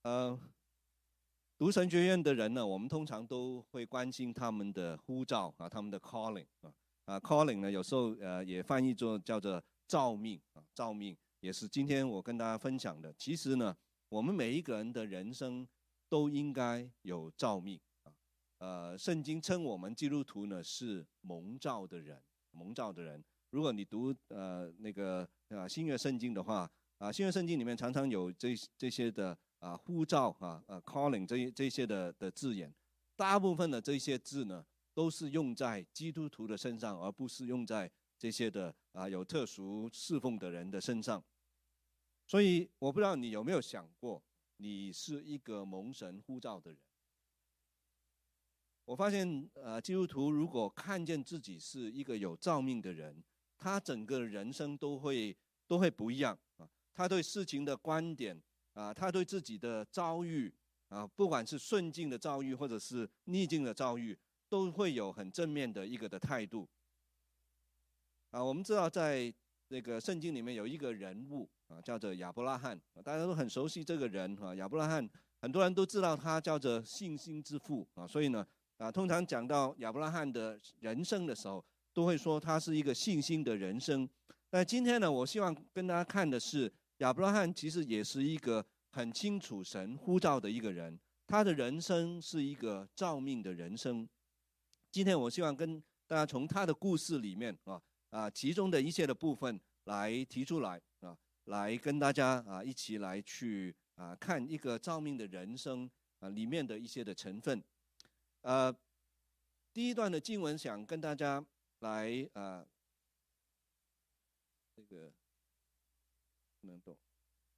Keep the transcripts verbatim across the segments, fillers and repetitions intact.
呃，读神学院的人呢，我们通常都会关心他们的呼召啊，他们的 calling 啊啊 calling 呢，有时候呃也翻译作叫做召命啊，召命也是今天我跟大家分享的。其实呢，我们每一个人的人生都应该有召命啊。呃，圣经称我们基督徒呢是蒙召的人，蒙召的人。如果你读呃那个啊新约圣经的话，啊新约圣经里面常常有这这些的。啊，呼召啊，呃 ，calling 这这些的的字眼，大部分的这些字呢，都是用在基督徒的身上，而不是用在这些的啊有特殊侍奉的人的身上。所以我不知道你有没有想过，你是一个蒙神呼召的人。我发现，呃，基督徒如果看见自己是一个有召命的人，他整个人生都会都会不一样啊，他对事情的观点。啊，他对自己的遭遇啊，不管是顺境的遭遇或者是逆境的遭遇，都会有很正面的一个的态度。啊，我们知道在这个圣经里面有一个人物啊，叫做亚伯拉罕，大家都很熟悉这个人啊。亚伯拉罕很多人都知道他叫做信心之父啊，所以呢啊，通常讲到亚伯拉罕的人生的时候，都会说他是一个信心的人生。那今天呢，我希望跟大家看的是。亚伯拉罕其实也是一个很清楚神呼召的一个人，他的人生是一个召命的人生。今天我希望跟大家从他的故事里面啊啊其中的一些的部分来提出来啊，来跟大家啊一起来去啊看一个召命的人生啊里面的一些的成分。呃，第一段的经文想跟大家来啊这个。不能动，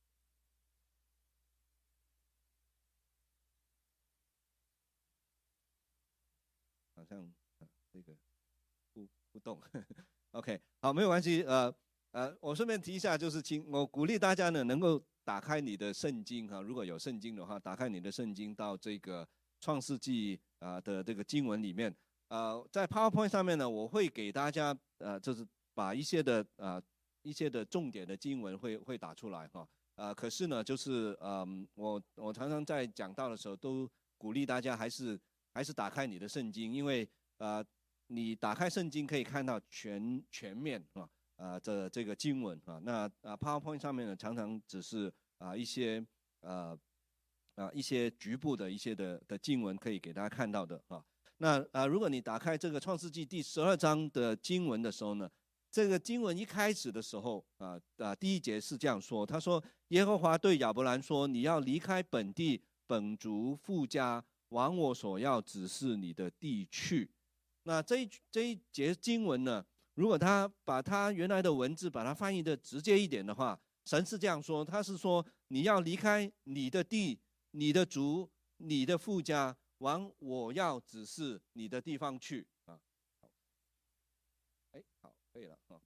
好像啊这个不不动，OK， 好，没有关系。呃呃，我顺便提一下，就是请我鼓励大家呢，能够打开你的圣经哈，如果有圣经的话，打开你的圣经到这个创世纪啊的这个经文里面。呃，在 PowerPoint 上面呢，我会给大家呃，就是把一些的呃一些的重点的经文会会打出来哈。呃，可是呢，就是嗯，我我常常在讲道的时候都鼓励大家还是还是打开你的圣经，因为呃，你打开圣经可以看到全全面啊呃的这个经文啊。那啊 PowerPoint 上面呢，常常只是啊一些呃啊一些局部的一些的的经文可以给大家看到的啊。那啊，如果你打开这个创世纪第十二章的经文的时候呢？这个经文一开始的时候啊啊，第一节是这样说，他说：“耶和华对亚伯兰说，你要离开本地本族父家，往我所要指示你的地去。”那这一这一节经文呢，如果他把他原来的文字把它翻译的直接一点的话，神是这样说，他是说你要离开你的地、你的族、你的父家，往我要指示你的地方去。可以了啊！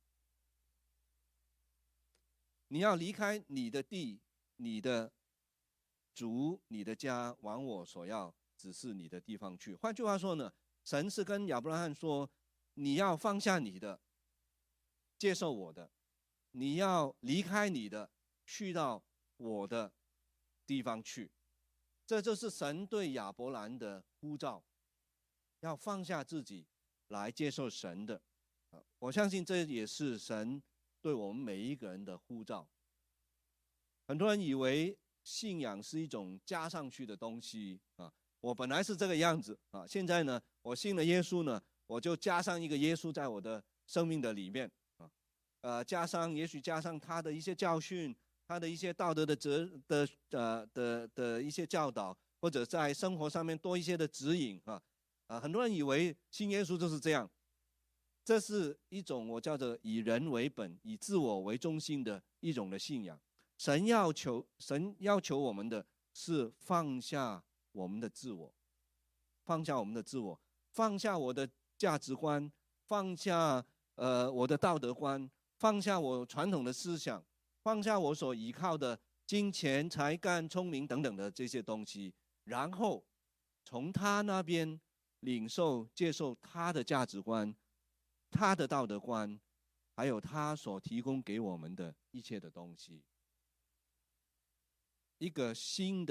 你要离开你的地、你的族、你的家，往我所要指示你的地方去。换句话说呢，神是跟亚伯拉罕说，你要放下你的，接受我的；你要离开你的，去到我的地方去。这就是神对亚伯兰的呼召，要放下自己来接受神的。我相信这也是神对我们每一个人的呼召。很多人以为信仰是一种加上去的东西啊，我本来是这个样子啊，现在呢，我信了耶稣呢，我就加上一个耶稣在我的生命的里面啊，呃，加上也许加上他的一些教训，他的一些道德的责的呃的的一些教导，或者在生活上面多一些的指引啊啊，很多人以为信耶稣就是这样。这是一种我叫做以人为本、以自我为中心的一种的信仰。神要求，神要求我们的是放下我们的自我，放下我们的自我，放下我的价值观，放下呃我的道德观，放下我传统的思想，放下我所依靠的金钱、才干、聪明等等的这些东西，然后从他那边领受、接受他的价值观。他的道德观，还有他所提供给我们的一切的东西，一个新的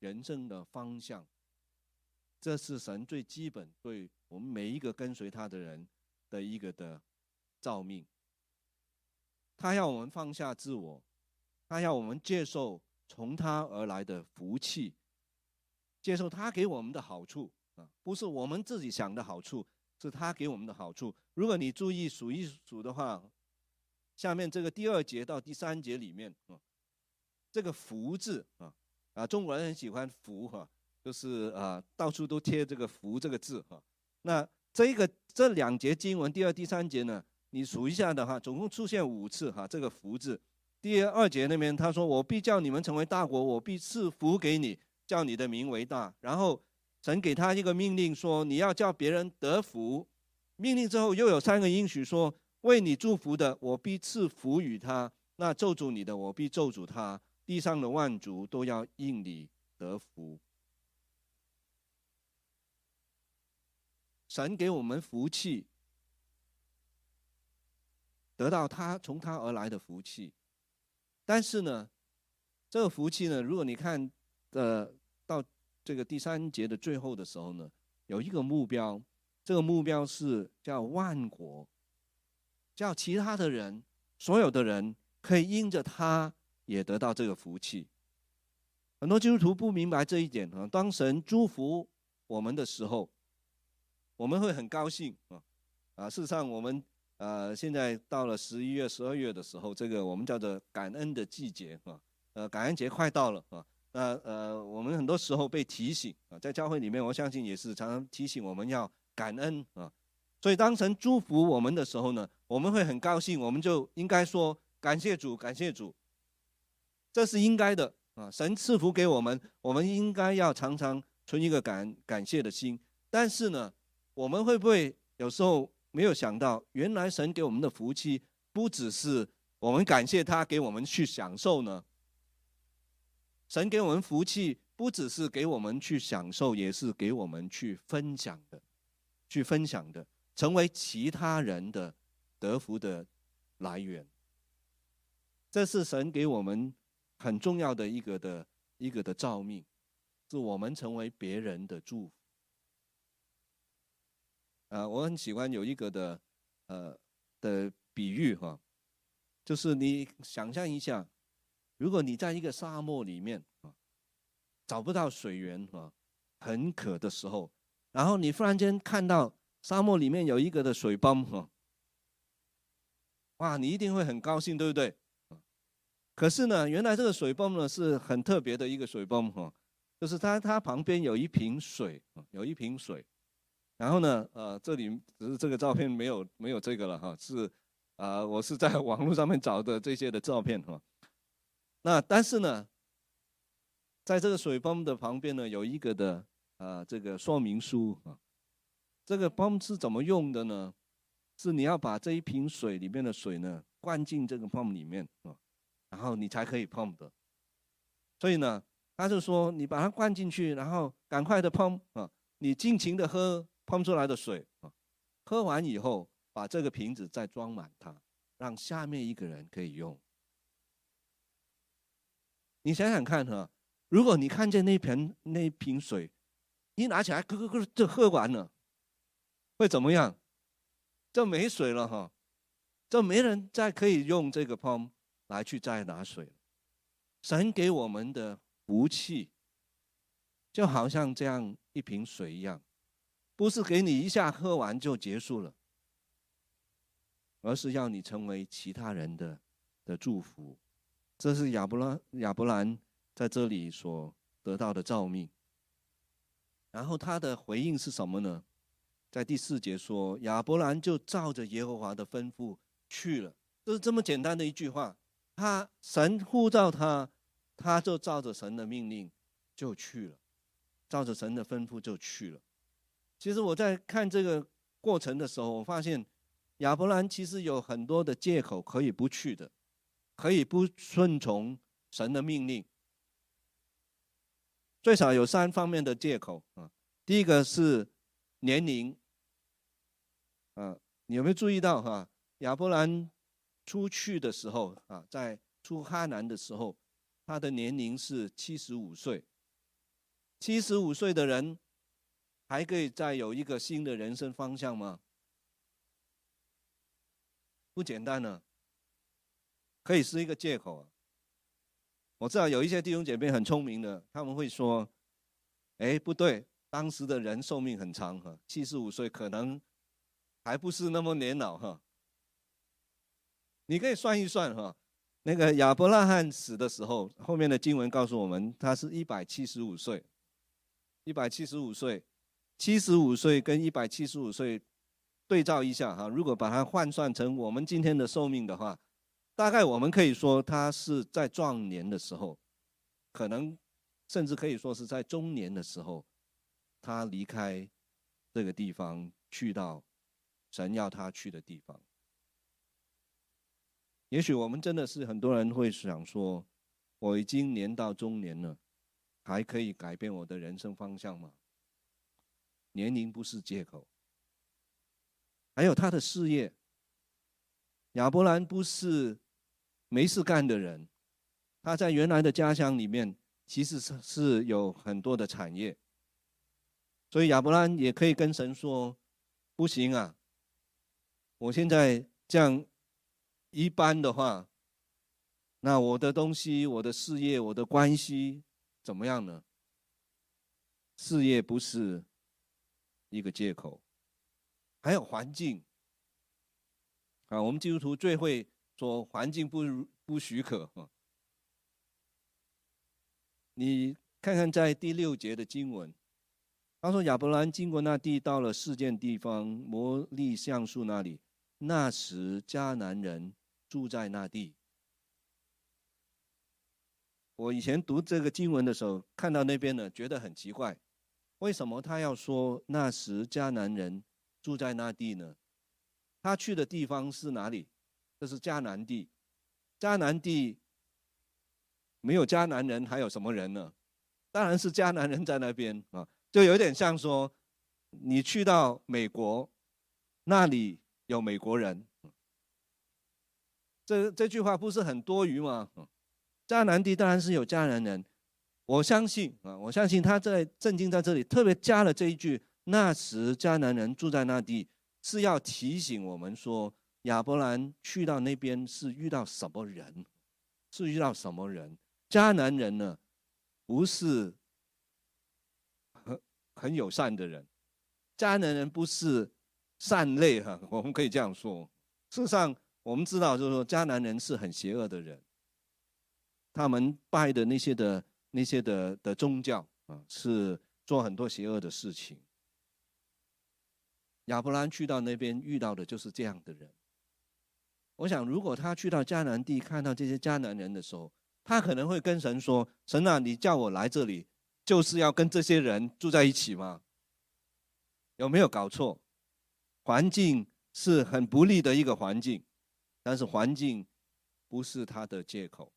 人生的方向。这是神最基本对我们每一个跟随他的人的一个的召命。他要我们放下自我，他要我们接受从他而来的福气，接受他给我们的好处啊，不是我们自己想的好处，是他给我们的好处。如果你注意数一数的话，下面这个第二节到第三节里面啊，这个福字啊啊，中国人很喜欢福哈、啊，就是啊到处都贴这个福这个字哈、啊。那这个这两节经文第二、第三节呢，你数一下的话，总共出现五次哈、啊，这个福字。第二节那边他说：“我必叫你们成为大国，我必赐福给你，叫你的名为大。”然后神给他一个命令说：“你要叫别人得福。”命令之后又有三个应许说：“为你祝福的，我必赐福与他；那咒诅你的，我必咒诅他。地上的万族都要因你得福。”神给我们福气，得到他从他而来的福气。但是呢，这个福气呢，如果你看呃到这个第三节的最后的时候呢，有一个目标，这个目标是叫万国，叫其他的人，所有的人可以因着他也得到这个福气。很多基督徒不明白这一点啊，当神祝福我们的时候，我们会很高兴啊啊！事实上，我们呃现在到了十一月、十二月的时候，这个我们叫做感恩的季节啊，呃，感恩节快到了啊。那呃，我们很多时候被提醒啊，在教会里面，我相信也是常常提醒我们要感恩啊。所以，当神祝福我们的时候呢，我们会很高兴，我们就应该说感谢主，感谢主，这是应该的啊。神赐福给我们，我们应该要常常存一个感感谢的心。但是呢，我们会不会有时候没有想到，原来神给我们的福气不只是我们感谢他给我们去享受呢？神给我们福气不只是给我们去享受，也是给我们去分享的，去分享的，成为其他人的得福的来源。这是神给我们很重要的一个的一个的召命，是我们成为别人的祝福。呃，我很喜欢有一个的呃的比喻哈，就是你想象一下，如果你在一个沙漠里面啊，找不到水源啊，很渴的时候，然后你忽然间看到沙漠里面有一个的水泵哈，哇，你一定会很高兴，对不对？可是呢，原来这个水泵呢是很特别的一个水泵哈，就是它它旁边有一瓶水，有一瓶水。然后呢，呃，这里只是这个照片没有没有这个了哈，是啊、呃，我是在网络上面找的这些的照片哈。那但是呢，在这个水泵的旁边呢，有一个的啊、呃、这个说明书啊。这个泵是怎么用的呢？是你要把这一瓶水里面的水呢灌进这个泵里面啊，然后你才可以泵的。所以呢，他就说你把它灌进去，然后赶快的泵啊，你尽情的喝。喷出来的水啊，喝完以后，把这个瓶子再装满它，让下面一个人可以用。你想想看哈，如果你看见那瓶那瓶水，一拿起来，咯咯咯就喝完了，会怎么样？就没水了哈，就没人再可以用这个泵来去再拿水了。神给我们的福气，就好像这样一瓶水一样。不是给你一下喝完就结束了，而是要你成为其他人的的祝福。这是亚伯拉亚伯兰在这里所得到的召命。然后他的回应是什么呢？在第四节说，亚伯兰就照着耶和华的吩咐去了。就是这么简单的一句话，他神呼召他，他就照着神的命令就去了，照着神的吩咐就去了。其实我在看这个过程的时候，我发现亚伯兰其实有很多的借口可以不去的，可以不顺从神的命令。最少有三方面的借口啊。第一个是年龄，啊，你有没有注意到哈？亚伯兰出去的时候啊，在出哈南的时候，他的年龄是七十五岁。 七十五岁的人还可以再有一个新的人生方向吗？不简单呢，可以是一个借口啊。我知道有一些弟兄姐妹很聪明的，他们会说：“哎，不对，当时的人寿命很长哈，七十五岁可能还不是那么年老哈。”你可以算一算哈，那个亚伯拉罕死的时候，后面的经文告诉我们，他是一百七十五岁，一百七十五岁，七十五岁跟一百七十五岁对照一下哈，如果把它换算成我们今天的寿命的话，大概我们可以说他是在壮年的时候，可能甚至可以说是在中年的时候，他离开这个地方，去到神要他去的地方。也许我们真的是很多人会想说，我已经年到中年了，还可以改变我的人生方向吗？年龄不是借口。还有他的事业，亚伯兰不是没事干的人，他在原来的家乡里面其实是是有很多的产业，所以亚伯兰也可以跟神说，不行啊，我现在这样一般的话，那我的东西、我的事业、我的关系怎么样呢？事业不是一个借口，还有环境啊，我们基督徒最会说环境不不许可啊。你看看在第六节的经文，他说亚伯兰经过那地，到了示剑地方摩利橡树那里，那时迦南人住在那地。我以前读这个经文的时候，看到那边呢，觉得很奇怪，为什么他要说那时迦南人住在那地呢？他去的地方是哪里？这是迦南地。迦南地没有迦南人，还有什么人呢？当然是迦南人在那边啊，就有点像说，你去到美国，那里有美国人。这这句话不是很多余吗？迦南地当然是有迦南人，我相信啊，我相信他在圣经在这里特别加了这一句，那时迦南人住在那地，是要提醒我们说，亚伯兰去到那边是遇到什么人，是遇到什么人。迦南人呢，不是很很友善的人，迦南人不是善类哈，我们可以这样说。事实上，我们知道就是说，迦南人是很邪恶的人。他们拜的那些的那些的的宗教啊，是做很多邪恶的事情。亚伯兰去到那边遇到的就是这样的人。我想，如果他去到迦南地看到这些迦南人的时候，他可能会跟神说：“神啊，你叫我来这里，就是要跟这些人住在一起吗？有没有搞错？环境是很不利的一个环境，但是环境不是他的借口。”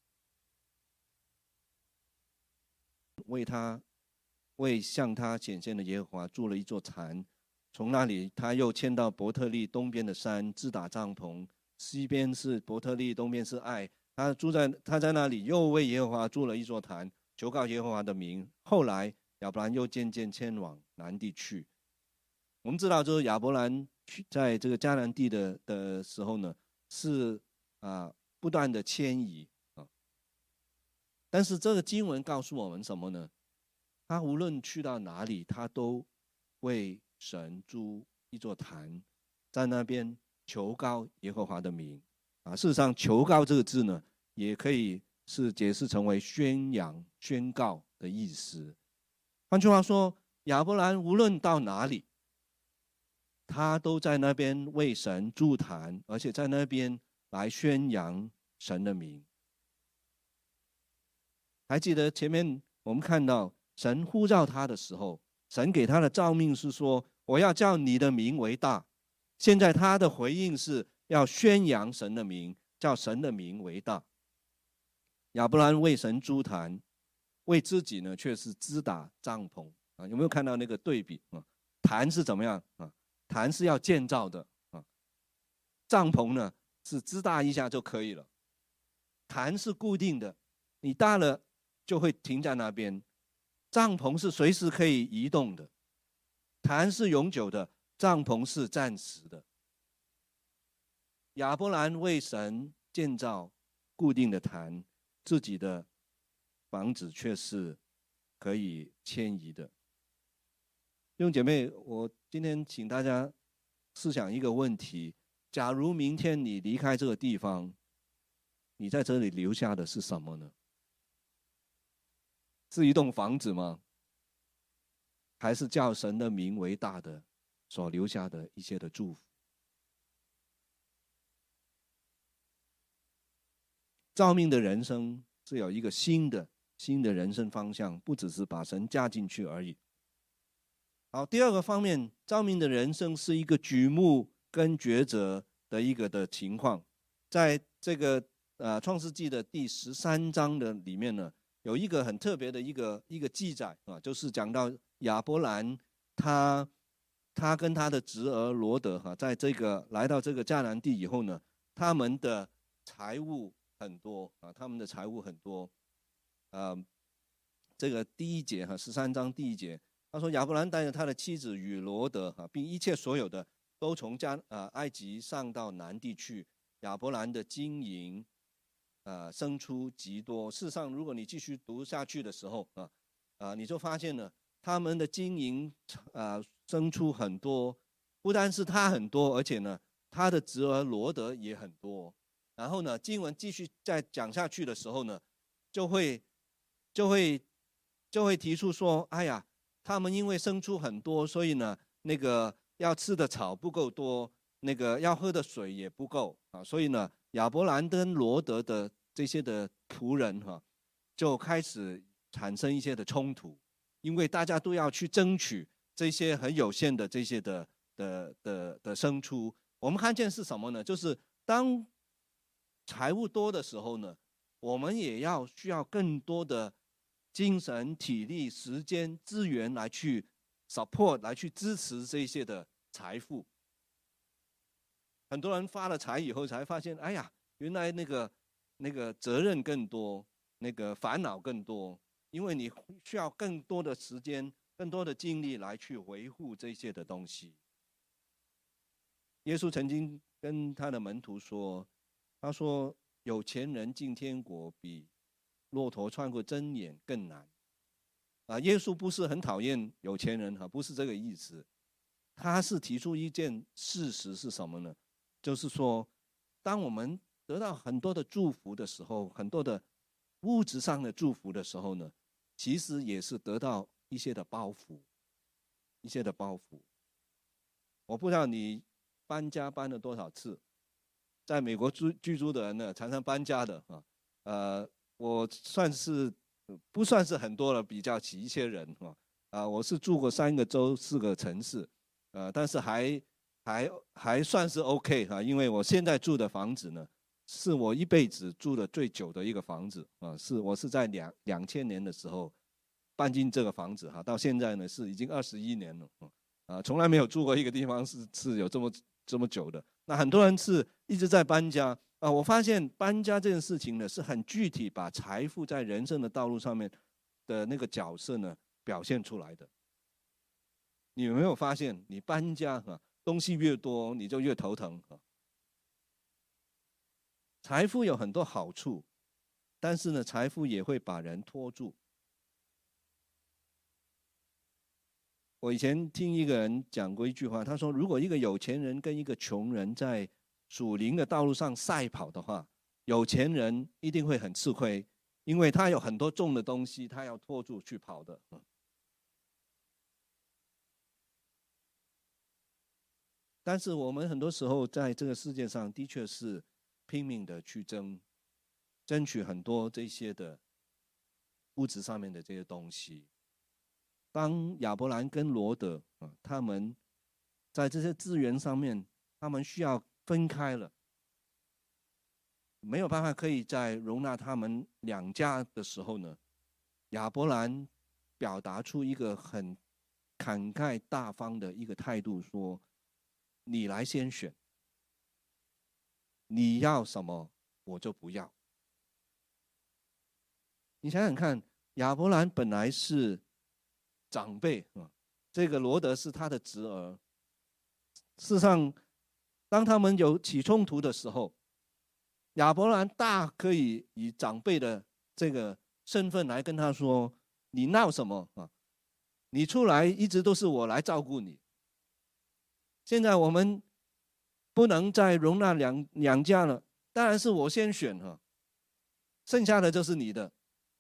为他为向他显现的耶和华筑了一座坛，从那里他又迁到伯特利东边的山，自打帐篷，西边是伯特利，东边是爱。他住在他在那里又为耶和华筑了一座坛，求告耶和华的名。后来亚伯兰又渐渐迁往南地去。我们知道，就是亚伯兰去在这个迦南地的的时候呢，是啊不断的迁移。但是这个经文告诉我们什么呢？他无论去到哪里，他都为神筑一座坛，在那边求告耶和华的名。啊，事实上，求告这个字呢，也可以是解释成为宣扬、宣告的意思。换句话说，亚伯兰无论到哪里，他都在那边为神筑坛，而且在那边来宣扬神的名。还记得前面我们看到神呼召他的时候，神给他的召命是说，我要叫你的名为大。现在他的回应是要宣扬神的名，叫神的名为大。亚伯兰为神筑坛，为自己呢却是支打帐篷啊，有没有看到那个对比啊？坛是怎么样啊？坛是要建造的啊，帐篷呢是支搭一下就可以了。坛是固定的，你搭了就会停在那边， 帐篷是随时可以移动的，坛是永久的，帐篷是暂时的。亚伯兰为神建造固定的坛，自己的房子却是可以迁移的。弟兄姐妹，我今天请大家思想一个问题：假如明天你离开这个地方，你在这里留下的是什么呢？是一栋房子吗？还是叫神的名为大的所留下的一些的祝福？造命的人生是有一个新的新的人生方向，不只是把神加进去而已。好，第二个方面，造命的人生是一个举目跟抉择的一个的情况。在这个呃创世纪的第十三章的里面呢，有一个很特别的一个一个记载啊，就是讲到亚伯兰他他跟他的侄儿罗德哈，在这个来到这个迦南地以后呢，他们的财物很多啊，他们的财物很多。呃，这个第一节哈，十三章第一节。他说亚伯兰带着他的妻子与罗德哈，并一切所有的，都从加呃埃及上到南地去。亚伯兰的金银呃生出极多。事实上，如果你继续读下去的时候啊啊，你就发现了他们的金银啊生出很多，不单是他很多，而且呢，他的侄儿罗德也很多。然后呢，经文继续再讲下去的时候呢，就会就会就会提出说，哎呀。他们因为生出很多，所以呢，那个要吃的草不够多，那个要喝的水也不够啊，所以呢，亚伯兰跟罗德的这些的仆人哈、啊，就开始产生一些的冲突，因为大家都要去争取这些很有限的这些的的的的生出。我们看见是什么呢？就是当财物多的时候呢，我们也要需要更多的精神、体力、时间、资源来去 support， 来去支持这些的财富。很多人发了财以后才发现，哎呀，原来那个那个责任更多，那个烦恼更多，因为你需要更多的时间、更多的精力来去维护这些的东西。耶稣曾经跟他的门徒说，他说有钱人进天国比骆驼穿过针眼更难。啊，耶稣不是很讨厌有钱人哈，不是这个意思。他是提出一件事实是什么呢？就是说，当我们得到很多的祝福的时候，很多的物质上的祝福的时候呢，其实也是得到一些的包袱，一些的包袱。我不知道你搬家搬了多少次，在美国居居住的人呢，常常搬家的啊，呃，我算是不算是很多了，比较起一些人啊，啊，我是住过三个州、四个城市，呃，但是还还还算是 OK 哈，因为我现在住的房子呢，是我一辈子住的最久的一个房子啊，是我是在两两千年的时候搬进这个房子哈，到现在呢是已经二十一年了啊，从来没有住过一个地方是是有这么这么久的。那很多人是一直在搬家啊，我发现搬家这件事情呢，是很具体把财富在人生的道路上面的那个角色呢表现出来的。你有没有发现，你搬家啊，东西越多，你就越头疼啊。财富有很多好处，但是呢，财富也会把人拖住。我以前听一个人讲过一句话，他说，如果一个有钱人跟一个穷人在属灵的道路上赛跑的话，有钱人一定会很吃亏，因为他有很多重的东西，他要拖住去跑的。但是我们很多时候在这个世界上的确是拼命的去争，争取很多这些的物质上面的这些东西。当亚伯兰跟罗德啊，他们在这些资源上面，他们需要分开了，没有办法可以在容纳他们两家的时候呢，亚伯兰表达出一个很慷慨大方的一个态度，说：“你来先选，你要什么我就不要。”你想想看，亚伯兰本来是长辈啊，这个罗德是他的侄儿。事实上，当他们有起冲突的时候，亚伯兰大可以以长辈的这个身份来跟他说：“你闹什么啊？你出来一直都是我来照顾你。现在我们不能再容纳两两家了，当然是我先选哈，剩下的就是你的。”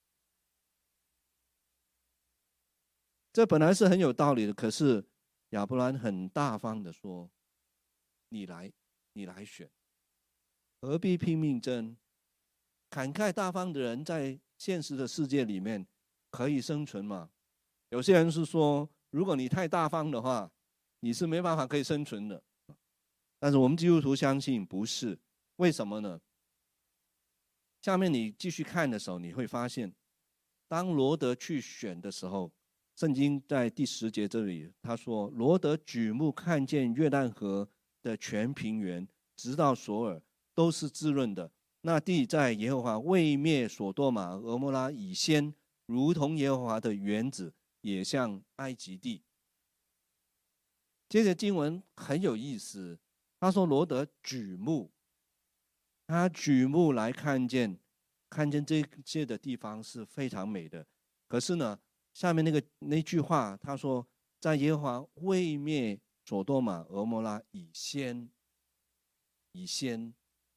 这本来是很有道理的，可是亚伯兰很大方的说：“你来，你来选，何必拼命争？慷慨大方的人在现实的世界里面可以生存吗？有些人是说，如果你太大方的话，你是没办法可以生存的。但是我们基督徒相信不是，为什么呢？下面你继续看的时候，你会发现，当罗德去选的时候，圣经在第十节这里，他说：“罗德举目看见约旦河的全平原，直到索尔，都是滋润的。那地在耶和华未灭所多玛、俄摩拉以先，如同耶和华的园子，也像埃及地。”接着经文很有意思，他说罗德举目，他举目来看见，看见这些的地方是非常美的。可是呢，下面那个那句话，他说，在耶和华未灭所多玛、俄摩拉以先，以先，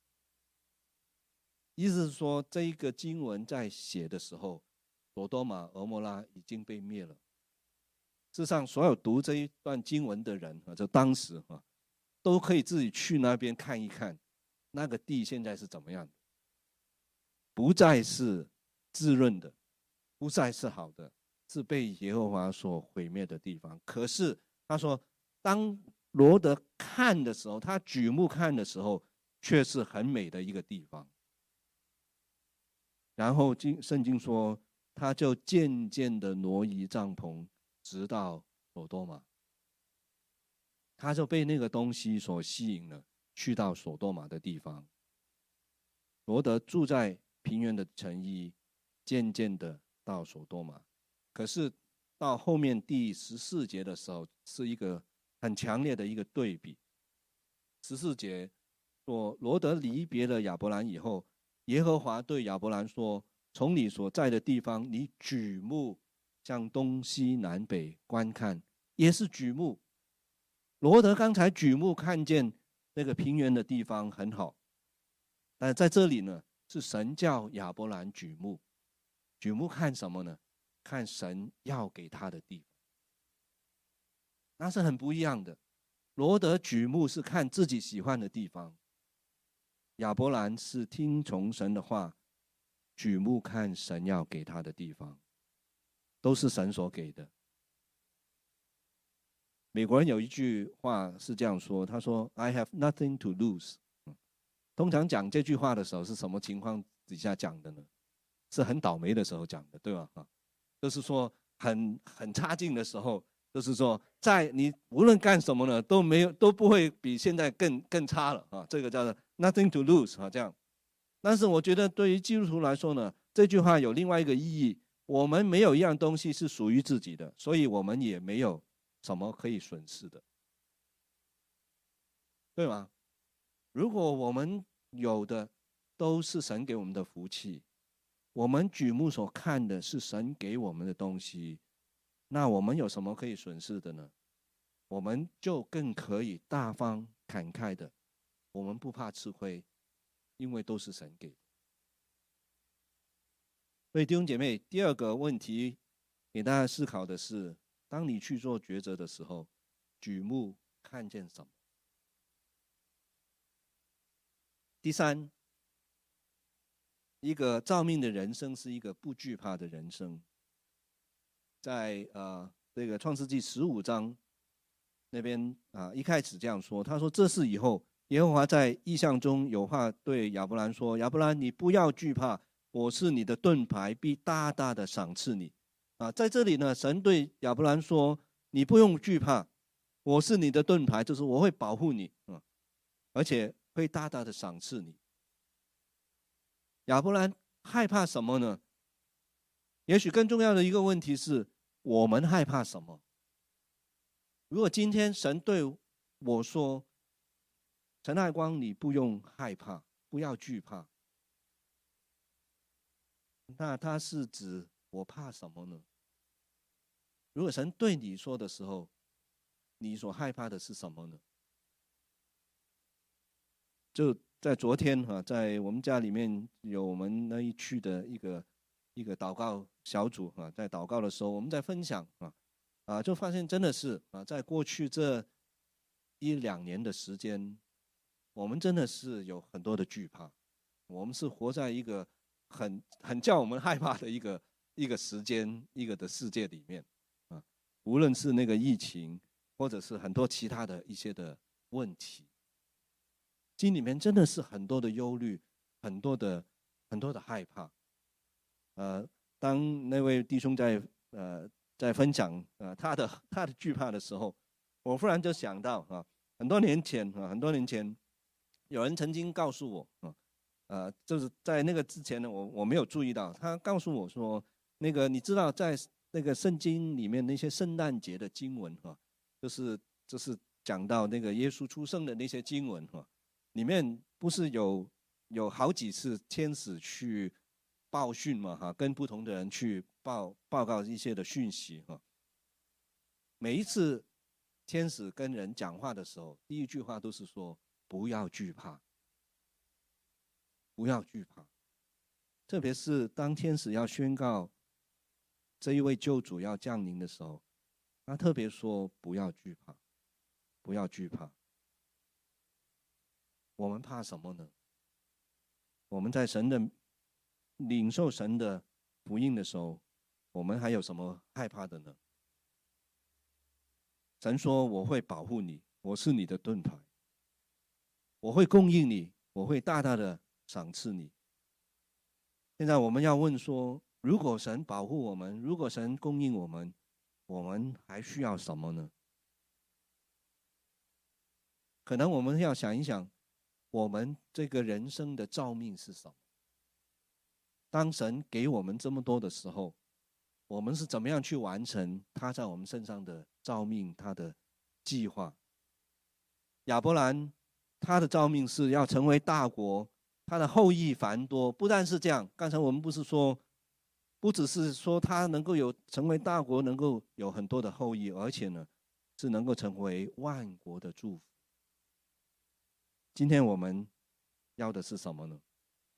意思是说，这一个经文在写的时候，所多玛、俄摩拉已经被灭了。事实上，所有读这一段经文的人啊，就当时啊，都可以自己去那边看一看，那个地现在是怎么样的，不再是滋润的，不再是好的，是被耶和华所毁灭的地方。可是他说，当罗德看的时候，他举目看的时候，却是很美的一个地方。然后经圣经说，他就渐渐的挪移帐篷，直到所多玛。他就被那个东西所吸引了，去到所多玛的地方。罗德住在平原的城邑，渐渐的到所多玛。可是到后面第十四节的时候，是一个很强烈的一个对比。十四节说，罗德离别了亚伯兰以后，耶和华对亚伯兰说：“从你所在的地方，你举目向东西南北观看，也是举目。”罗德刚才举目看见那个平原的地方很好，但在这里呢，是神叫亚伯兰举目，举目看什么呢？看神要给他的地方，那是很不一样的。罗德举目是看自己喜欢的地方，亚伯兰是听从神的话，举目看神要给他的地方，都是神所给的。美国人有一句话是这样说，他说 I have nothing to lose。 通常讲这句话的时候是什么情况底下讲的呢？是很倒霉的时候讲的，对吧？就是说很很差劲的时候，就是说在你无论干什么呢，都没有都不会比现在更更差了啊，这个叫做 nothing to lose 啊，这样。但是我觉得对于基督徒来说呢，这句话有另外一个意义，我们没有一样东西是属于自己的，所以我们也没有什么可以损失的，对吗？如果我们有的都是神给我们的福气，我们举目所看的是神给我们的东西，那我们有什么可以损失的呢？我们就更可以大方慷慨的，我们不怕吃亏，因为都是神给的。所以弟兄姐妹，第二个问题给大家思考的是，当你去做抉择的时候，举目看见什么？第三，一个照命的人生是一个不惧怕的人生。在呃这个创世纪十五章那边啊，一开始这样说，他说：“这事以后，耶和华在异象中有话对亚伯兰说：亚伯兰，你不要惧怕，我是你的盾牌，必大大的赏赐你。”啊，在这里呢，神对亚伯兰说：“你不用惧怕，我是你的盾牌，就是我会保护你啊，而且会大大的赏赐你。”亚伯兰害怕什么呢？也许更重要的一个问题是， 我们害怕什么？如果今天神对我说，陈爱光，你不用害怕，不要惧怕，那他是指我怕什么呢？如果神对你说的时候，你所害怕的是什么呢？就在昨天哈、啊，在我们家里面有我们那一区的一个一个祷告小组啊，在祷告的时候，我们在分享啊啊，就发现真的是啊，在过去这一两年的时间，我们真的是有很多的惧怕，我们是活在一个很很叫我们害怕的一个一个时间一个的世界里面啊，无论是那个疫情，或者是很多其他的一些的问题。心里面真的是很多的忧虑，很多的很多的害怕。呃，当那位弟兄在呃在分享呃他的他的惧怕的时候，我忽然就想到啊，很多年前啊，很多年前，有人曾经告诉我啊，呃，就是在那个之前呢，我我没有注意到，他告诉我说，那个你知道在那个圣经里面那些圣诞节的经文哈、啊，就是就是讲到那个耶稣出生的那些经文哈、啊。里面不是有有好几次天使去报讯嘛哈，跟不同的人去报报告一些的讯息哈。每一次天使跟人讲话的时候，第一句话都是说不要惧怕，不要惧怕。特别是当天使要宣告这一位救主要降临的时候，他特别说不要惧怕，不要惧怕。我们怕什么呢？我们在神的领受神的福音的时候，我们还有什么害怕的呢？神说我会保护你，我是你的盾牌，我会供应你，我会大大的赏赐你。现在我们要问说，如果神保护我们，如果神供应我们，我们还需要什么呢？可能我们要想一想，我们这个人生的召命是什么？当神给我们这么多的时候，我们是怎么样去完成他在我们身上的召命，他的计划？亚伯兰他的召命是要成为大国，他的后裔繁多。不但是这样，刚才我们不是说，不只是说他能够有成为大国，能够有很多的后裔，而且呢，是能够成为万国的祝福。今天我们要的是什么呢？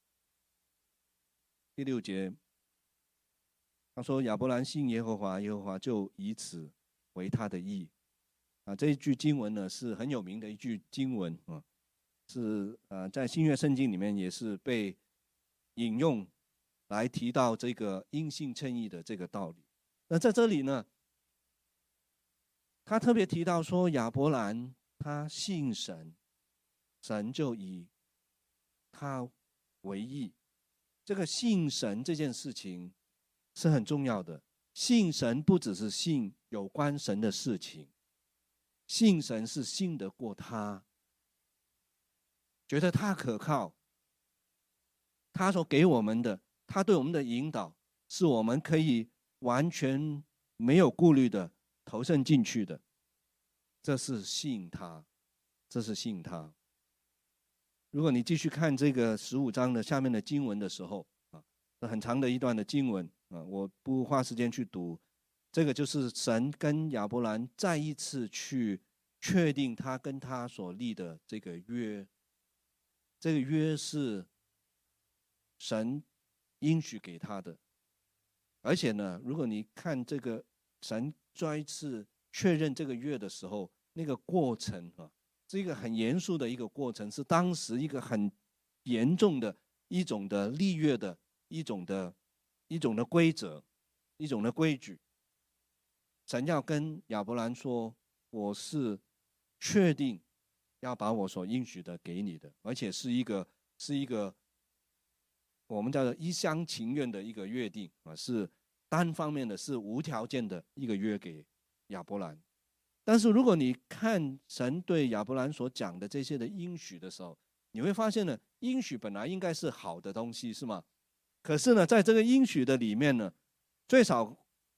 第六节，他说亚伯兰信耶和华，耶和华就以此为他的义。啊，这一句经文呢是很有名的一句经文啊，是呃在新约圣经里面也是被引用来提到这个因信称义的这个道理。那在这里呢，他特别提到说亚伯兰他信神，神就以他为义。这个信神这件事情是很重要的。信神不只是信有关神的事情，信神是信得过他，觉得他可靠，他所给我们的，他对我们的引导，是我们可以完全没有顾虑的投身进去的。这是信他，这是信他。如果你继续看这个十五章的下面的经文的时候啊，很长的一段的经文啊，我不花时间去读。这个就是神跟亚伯兰再一次去确定他跟他所立的这个约。这个约是神应许给他的，而且呢，如果你看这个神再一次确认这个约的时候，那个过程啊，是一个很严肃的一个过程，是当时一个很严重的一种的立约的一种的一种的规则，一种的规矩。神要跟亚伯兰说，我是确定要把我所应许的给你的，而且是一个是一个我们叫做一厢情愿的一个约定啊，是单方面的，是无条件的一个约给亚伯兰。但是如果你看神对亚伯兰所讲的这些的应许的时候，你会发现呢，应许本来应该是好的东西，是吗？可是呢，在这个应许的里面呢，最少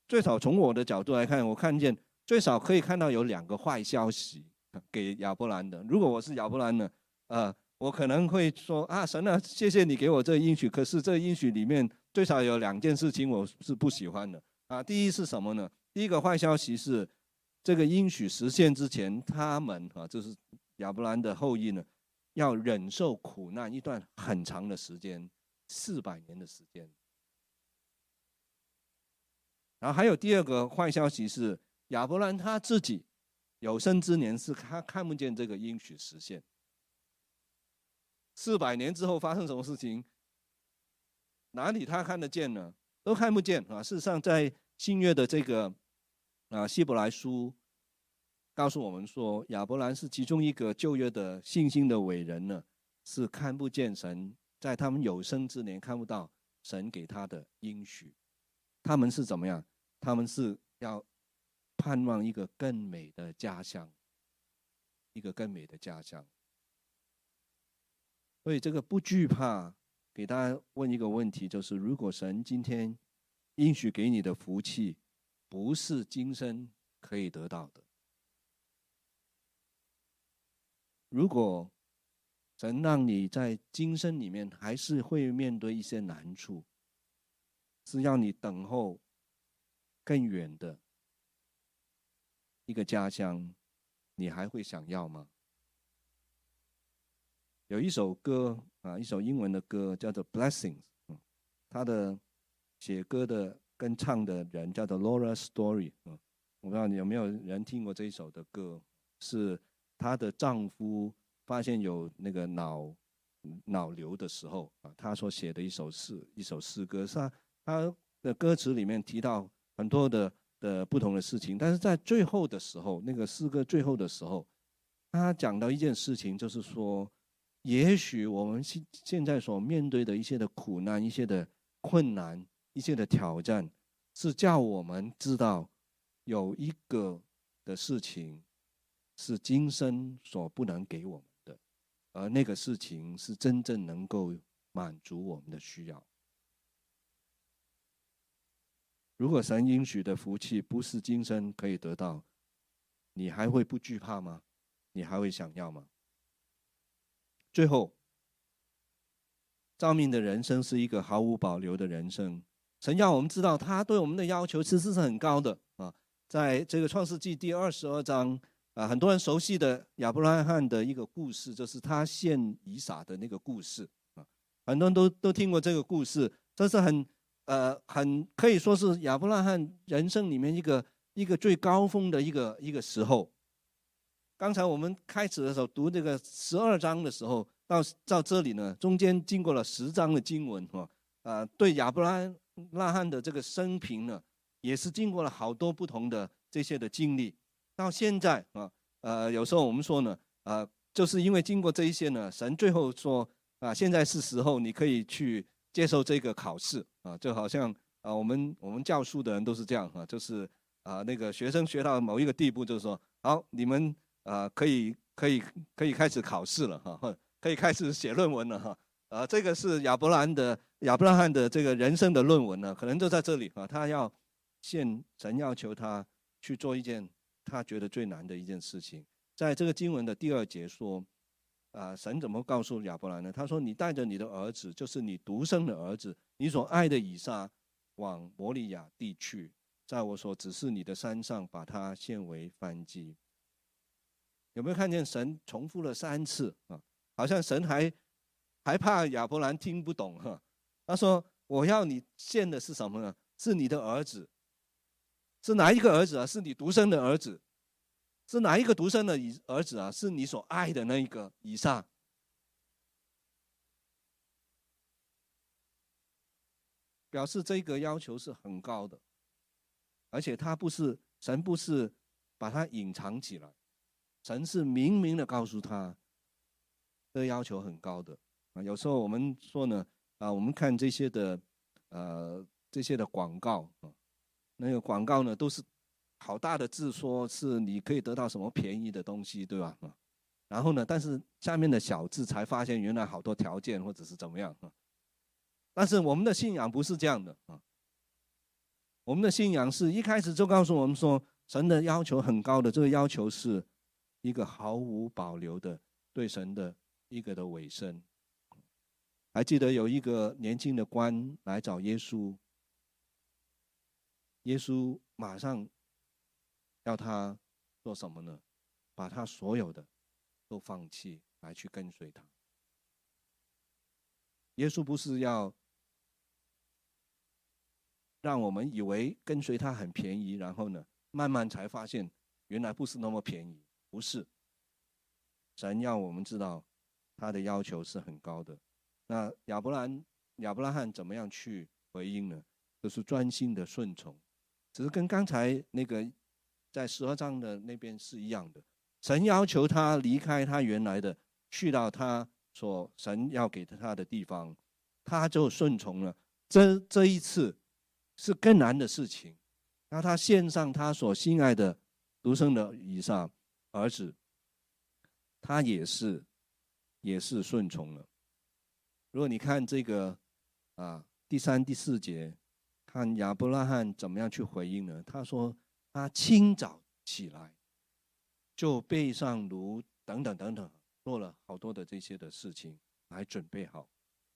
最少从我的角度来看，我看见最少可以看到有两个坏消息给亚伯兰的。如果我是亚伯兰呢，呃，我可能会说啊，神啊，谢谢你给我这应许，可是这应许里面最少有两件事情我是不喜欢的啊。第一是什么呢？第一个坏消息是，这个应许实现之前，他们啊，就是亚伯兰的后裔呢，要忍受苦难一段很长的时间，四百年的时间。然后还有第二个坏消息是，亚伯兰他自己有生之年是他看不见这个应许实现。四百年之后发生什么事情，哪里他看得见呢？都看不见啊！事实上，在新约的这个啊希伯来书告诉我们说，亚伯兰是其中一个旧约的信心的伟人呢，是看不见神，在他们有生之年看不到神给他的应许。他们是怎么样？他们是要盼望一个更美的家乡，一个更美的家乡。所以这个不惧怕，给大家问一个问题，就是如果神今天应许给你的福气，不是今生可以得到的，如果神让你在今生里面还是会面对一些难处，是要你等候更远的一个家乡，你还会想要吗？有一首歌啊，一首英文的歌叫做《Blessings》，他的写歌的跟唱的人叫做 Laura Story， 我不知道你有没有人听过这一首的歌，是她的丈夫发现有那个脑脑瘤的时候啊，他所写的一首诗，一首诗歌，是他他的歌词里面提到很多的的不同的事情，但是在最后的时候，那个诗歌最后的时候，他讲到一件事情，就是说，也许我们现现在所面对的一些的苦难、一些的困难、一些的挑战，是叫我们知道有一个的事情是今生所不能给我们的，而那个事情是真正能够满足我们的需要。如果神应许的福气不是今生可以得到，你还会不惧怕吗？你还会想要吗？最后，召命的人生是一个毫无保留的人生。神要我们知道，他对我们的要求其实是很高的啊。在这个创世纪第二十二章啊，很多人熟悉的亚伯拉罕的一个故事，就是他献以撒的那个故事啊，很多人都都听过这个故事。这是很呃很可以说是亚伯拉罕人生里面一个一个最高峰的一个一个时候。刚才我们开始的时候读这个十二章的时候，到到这里呢，中间经过了十章的经文哈，啊，对亚伯拉罕的这个生平呢，也是经过了好多不同的这些的经历。到现在啊，呃，有时候我们说呢，啊，就是因为经过这一些呢，神最后说啊，现在是时候你可以去接受这个考试啊，就好像啊，我们我们教书的人都是这样啊，就是啊，那个学生学到某一个地步，就是说，好，你们。啊、呃，可以可以可以开始考试了哈，可以开始写论文了哈。啊，这个是亚伯兰的亚伯拉罕的这个人生的论文呢，可能就在这里啊。他要现神要求他去做一件他觉得最难的一件事情。在这个经文的第二节说，啊，神怎么告诉亚伯兰呢？他说：“你带着你的儿子，就是你独生的儿子，你所爱的以撒，往摩利亚地去，在我所指示你的山上，把他献为燔祭。”有没有看见神重复了三次啊？好像神还还怕亚伯兰听不懂哈。他说：“我要你献的是什么呢？是你的儿子。是哪一个儿子啊？是你独生的儿子。是哪一个独生的儿子啊？是你所爱的那一个以撒。”表示这个要求是很高的，而且他不是神不是把它隐藏起来。神是明明的告诉他，这个要求很高的啊。有时候我们说呢，啊，我们看这些的，呃，这些的广告啊，那个广告呢都是好大的字，说是你可以得到什么便宜的东西，对吧？啊，然后呢，但是下面的小字才发现原来好多条件或者是怎么样啊。但是我们的信仰不是这样的啊。 我们的信仰是一开始就告诉我们说，神的要求很高的，这个要求是一个毫无保留的对神的一个的委身。还记得有一个年轻的官来找耶稣，耶稣马上要他做什么呢？把他所有的都放弃，来去跟随他。耶稣不是要让我们以为跟随他很便宜，然后呢，慢慢才发现原来不是那么便宜。不是，神要我们知道他的要求是很高的。那亚伯兰亚伯拉罕怎么样去回应呢？就是专心的顺从，只是跟刚才那个在十二章的那边是一样的。神要求他离开他原来的，去到他所神要给他的地方，他就顺从了。这这一次是更难的事情，那他献上他所心爱的独生的以撒儿子，他也是也是顺从了。如果你看这个啊第三、第四节，看亚伯拉罕怎么样去回应呢？他说他清早起来，就备上炉等等等等，做了好多的这些的事情来准备好。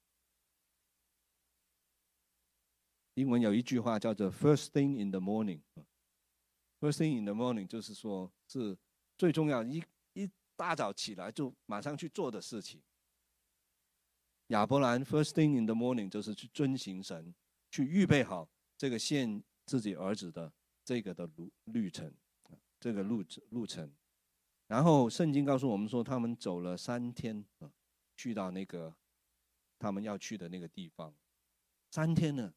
英文有一句话叫做 "First thing in the morning"，First thing in the morning 就是说是最重要，一一大早起来就马上去做的事情。亚伯兰 first thing in the morning 就是去遵行神，去预备好这个献自己儿子的这个的路程，这个路路程。然后圣经告诉我们说，他们走了三天啊，去到那个他们要去的那个地方。三天呢，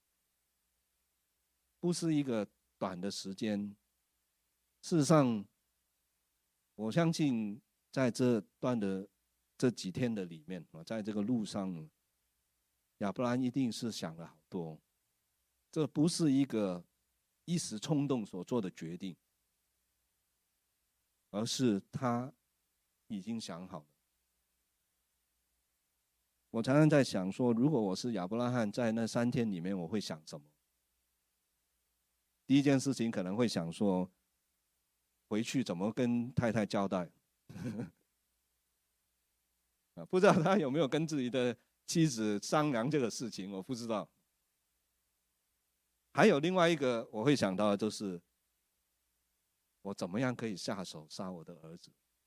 不是一个短的时间。事实上，我相信在这段的这几天的里面啊，在这个路上，亚伯兰一定是想了好多。这不是一个一时冲动所做的决定，而是他已经想好了。我常常在想说，如果我是亚伯拉罕，在那三天里面，我会想什么？第一件事情可能会想说，回去怎么跟太太交代？不知道他有没有跟自己的妻子商量这个事情，我不知道。还有另外一个我会想到的就是，我怎么样可以下手杀我的儿子？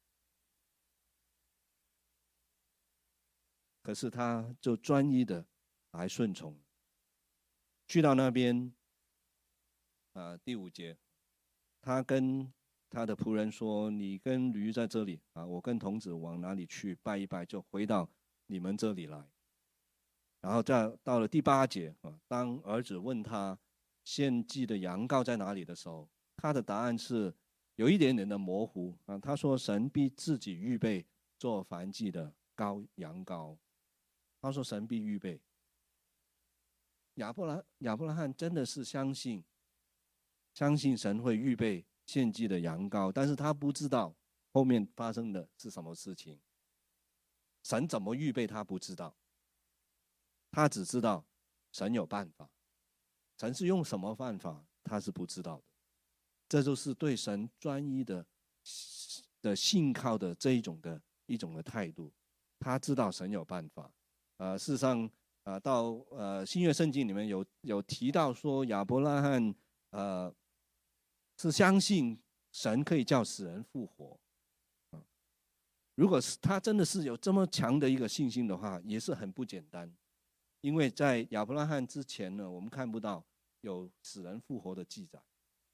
可是他就专一的来顺从，去到那边，啊，第五节，他跟他的仆人说：“你跟驴在这里啊，我跟童子往哪里去拜一拜，就回到你们这里来。”然后再到了第八节啊，当儿子问他献祭的羊羔在哪里的时候，他的答案是有一点点的模糊啊。他说：“神必自己预备做燔祭的羔羊羔。”他说：“神必预备。”亚伯拉亚伯拉罕真的是相信，相信神会预备献祭的羊羔，但是他不知道后面发生的是什么事情。神怎么预备他不知道，他只知道神有办法，神是用什么办法他是不知道的。这就是对神专一的的信靠的这一种的一种的态度。他知道神有办法。呃，事实上，呃，到呃新约圣经里面有有提到说，亚伯拉罕呃是相信神可以叫死人复活。啊，如果是他真的是有这么强的一个信心的话，也是很不简单。因为在亚伯拉罕之前呢，我们看不到有死人复活的记载。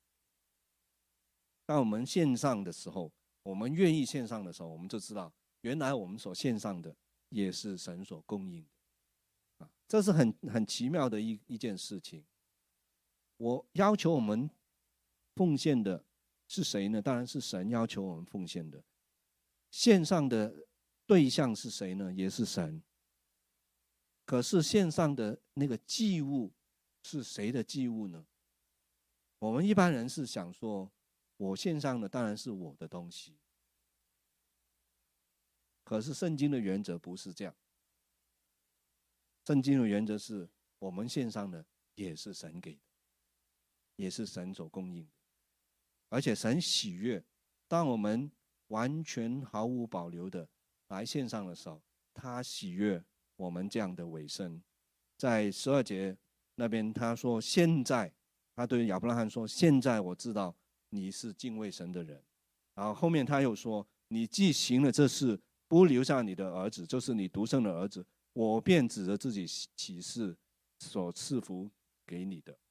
当我们献上的时候，我们愿意献上的时候，我们就知道，原来我们所献上的也是神所供应的。啊，这是很很奇妙的一一件事情。我要求我们奉献的是谁呢？当然是神要求我们奉献的。献上的对象是谁呢？也是神。可是献上的那个祭物是谁的祭物呢？我们一般人是想说，我献上的当然是我的东西。可是圣经的原则不是这样。圣经的原则是我们献上的也是神给的。 也是神所供应的。而且神喜悦，当我们完全毫无保留的来献上的时候，他喜悦我们这样的委身。在十二节那边他说，现在他对亚伯拉罕说，现在我知道你是敬畏神的人。然后后面他又说，你既行了这事，不留下你的儿子，就是你独生的儿子，我便指着自己起誓所赐福给你的。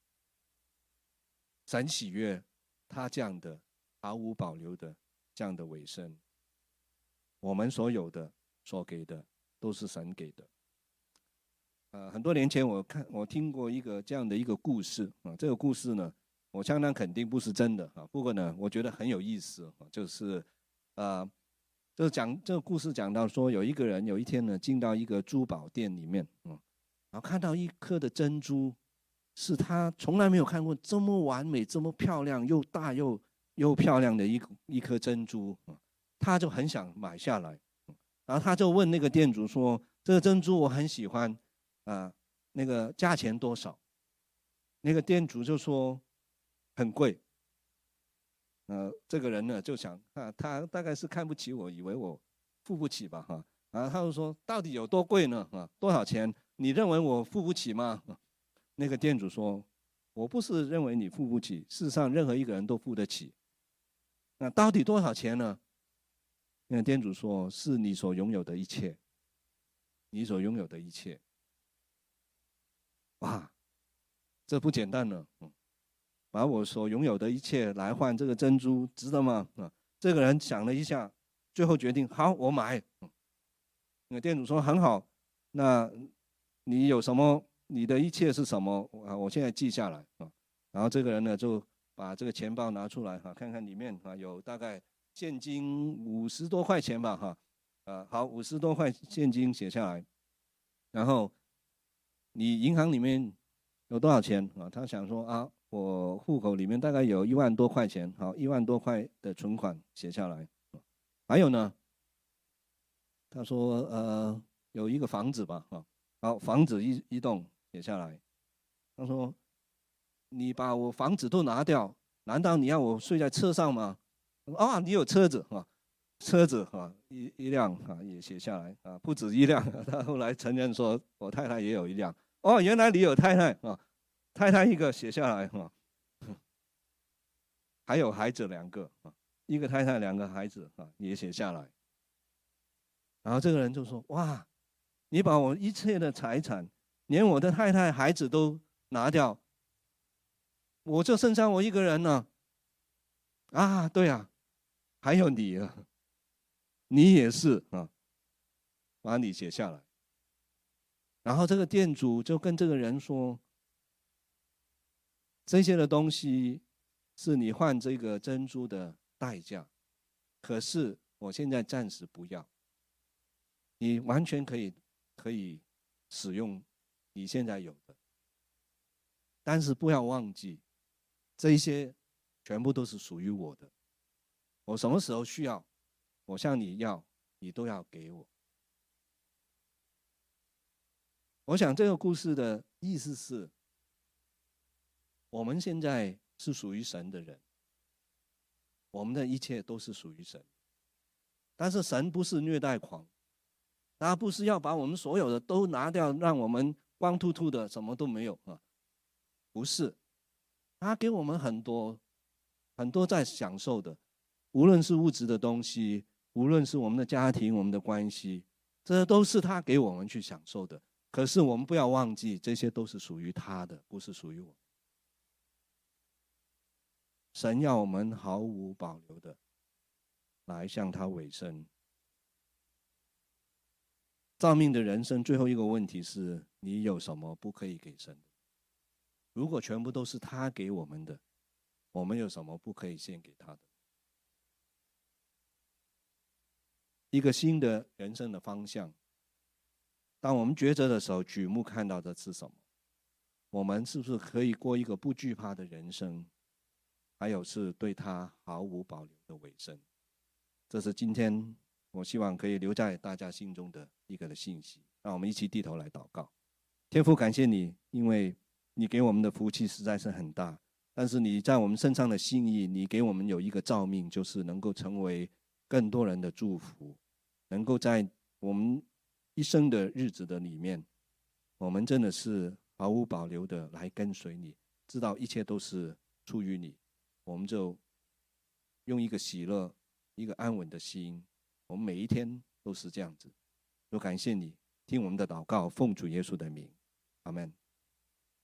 神喜悦他这样的毫无保留的这样的委身。我们所有的所给的都是神给的。呃，很多年前我看我听过一个这样的一个故事啊，这个故事呢，我相当肯定不是真的啊，不过呢，我觉得很有意思啊，就是呃，就是讲这个故事讲到说，有一个人有一天呢，进到一个珠宝店里面，嗯，然后看到一颗的珍珠，是他从来没有看过这么完美、这么漂亮、又大又又漂亮的一一颗珍珠，他就很想买下来，然后他就问那个店主说：“这个珍珠我很喜欢。”啊，那个价钱多少？那个店主就说很贵。呃，这个人呢就想啊，他大概是看不起我，以为我付不起吧，哈。然后他就说，到底有多贵呢？啊，多少钱？你认为我付不起吗？那个店主说，我不是认为你付不起，事实上任何一个人都付得起。那到底多少钱呢？那个店主说，是你所拥有的一切，你所拥有的一切。哇，这不简单了，嗯，把我所拥有的一切来换这个珍珠，值得吗？啊，这个人想了一下，最后决定，好，我买。嗯，那个店主说很好，那你有什么？你的一切是什么？啊，我现在记下来啊。然后这个人呢，就把这个钱包拿出来哈，看看里面啊，有大概现金五十多块钱吧，哈，啊，好，五十多块现金写下来，然后。你银行里面有多少钱啊？他想说啊，我户口里面大概有一万多块钱，好，一万多块的存款写下来。还有呢，他说呃有一个房子吧，哈，好，房子一一栋写下来。他说你把我房子都拿掉，难道你要我睡在车上吗？啊，你有车子啊，车子啊一一辆啊也写下来啊，不止一辆。他后来承认说，我太太也有一辆。哦，原来你有太太啊，太太一个写下来啊，还有孩子两个啊，一个太太两个孩子啊也写下来。然后这个人就说：哇，你把我一切的财产，连我的太太孩子都拿掉，我就剩下我一个人了。啊，对啊，还有你啊，你也是啊，把你写下来。然后这个店主就跟这个人说：这些的东西是你换这个珍珠的代价，可是我现在暂时不要，你完全可以可以使用你现在有的，但是不要忘记，这一些全部都是属于我的。我什么时候需要，我向你要，你都要给我。我想这个故事的意思是，我们现在是属于神的人，我们的一切都是属于神。但是神不是虐待狂，他不是要把我们所有的都拿掉，让我们光秃秃的什么都没有啊，不是，他给我们很多很多在享受的，无论是物质的东西，无论是我们的家庭、我们的关系，这都是他给我们去享受的。可是我们不要忘记，这些都是属于他的，不是属于我们。神要我们毫无保留的来向他委身。造命的人生最后一个问题是，你有什么不可以给神的？如果全部都是他给我们的，我们有什么不可以献给他的？一个新的人生的方向。当我们抉择的时候，举目看到的是什么？我们是不是可以过一个不惧怕的人生？还有是对他毫无保留的委身。这是今天我希望可以留在大家心中的一个的信息。让我们一起低头来祷告。天父，感谢你，因为你给我们的福气实在是很大。 但是你在我们身上的心意，你给我们有一个召命，就是能够成为更多人的祝福，能够在我们一生的日子的里面，我们真的是毫无保留的来跟随你，知道一切都是出于你，我们就用一个喜乐、一个安稳的心，我们每一天都是这样子。就感谢你听我们的祷告，奉主耶稣的名，阿们。